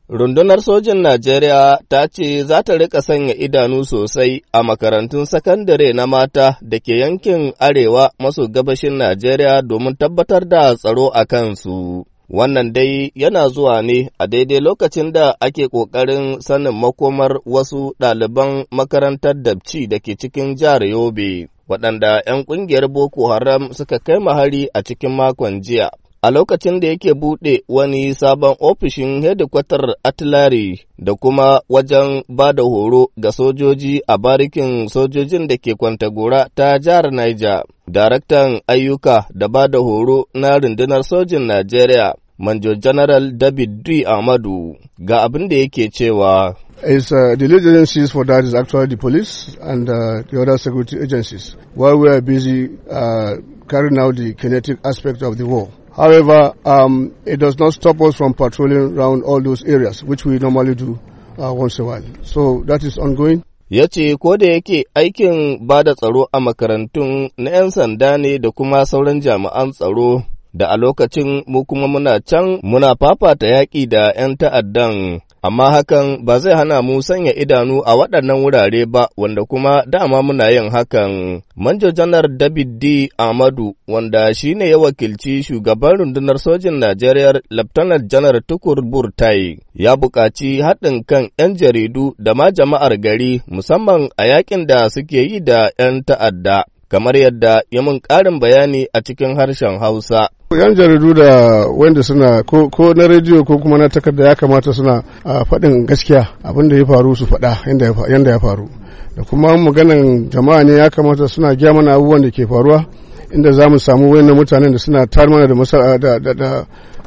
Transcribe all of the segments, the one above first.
Rundunar sojin Najeriya ta ce za ta rika sanya idanu sosai a makarantun sakandare na mata da ke yankin arewa maso gabashin Najeriya domin tabbatar da tsaro a kansu. Wannan dai yana zuwa ne a daidai lokacin da ake ƙoƙarin sanin makomar wasu ɗaliban makarantar Dabci da ke cikin jihar Yobe, waɗanda ‘yan ƙungiyar Boko Haram suka kai mahari a cikin makon jiya. A lokacin da yake buɗe wani sabon ofishin hedikwatar Atilari da kuma wajen ba da horo ga sojoji a barikin sojojin da ke Kwantagora ta jihar Niger, daraktan ayyuka da ba da horo na rundunar sojin Najeriya, Manjo General David D. Ahmadu, ga abin da yake cewa. The lead agencies for that is actually the police and the other security agencies, while we are busy carrying out the kinetic aspect of the war. However, it does not stop us from patrolling around all those areas, which we normally do once in a while. So that is ongoing. Ya ce, ko da yake aikin ba da tsaro a makarantun na ‘yan sanda ne da kuma sauran jami'an tsaro, da a lokacin mu kuma muna can muna fafata yaƙi da ‘yan ta'addan, amma hakan ba zai hana mu sanya idanu a waɗannan wurare ba, wanda kuma dama muna yin hakan. Manjo Janar David D. Ahmadu, wanda shi ne ya wakilci shugaban rundunar sojin Najeriya, Laftanar Janar Tukur Burtai, ya buƙaci haɗin kan ‘yan jaridu da ma jama'ar gari, musamman a yaƙin da suke yi da ‘yan ta'adda, kamar yadda ya mun ƙarin bayani a cikin harshen Hausa. Yan jaridu da wanda suna ko na rediyo ko kuma na takarda ya kamata suna faɗin gaskiya abin da ya faru su faɗa yanda ya faru, da kuma maganan jama'a ne ya kamata suna gaya mana abubuwan da ke faruwa, inda za mu samu wayannan mutanen da suna tar mana da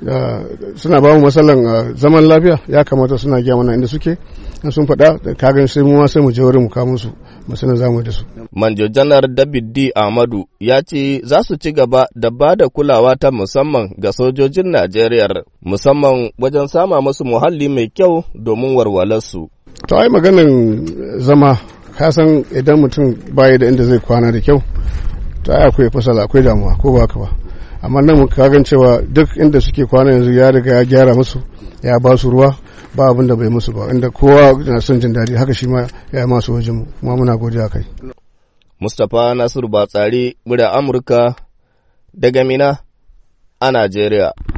suna ba mu matsalan zaman lafiya, ya kamata suna gaya mana inda suke, in sun faɗa da kagan sai mu ma sai mu je wurin mu kawo musu masanin zamu da su. Manjo Janar David D. Ahmadu ya ce za su ci gaba da ba da kulawa ta musamman ga sojojin Najeriya, musamman wajen sama musu muhalli mai kyau domin walwalarsu. To ai maganan zama, ka san idan mutum baya da inda zai kwana da kyau, to ai akwai fasala, akwai damuwa, ko ba haka ba. Amma nan mun kagan cewa duk inda suke kwana yanzu ya riga ya gyara musu, ya ba su ruwa, ba abin da bai musu ba, inda kowa na son jin daɗi, haka shi ma ya masu wajen mu, kuma muna godiya kai. Mustapha Nasiru Batsari, murya Amurka daga Mina a Najeriya.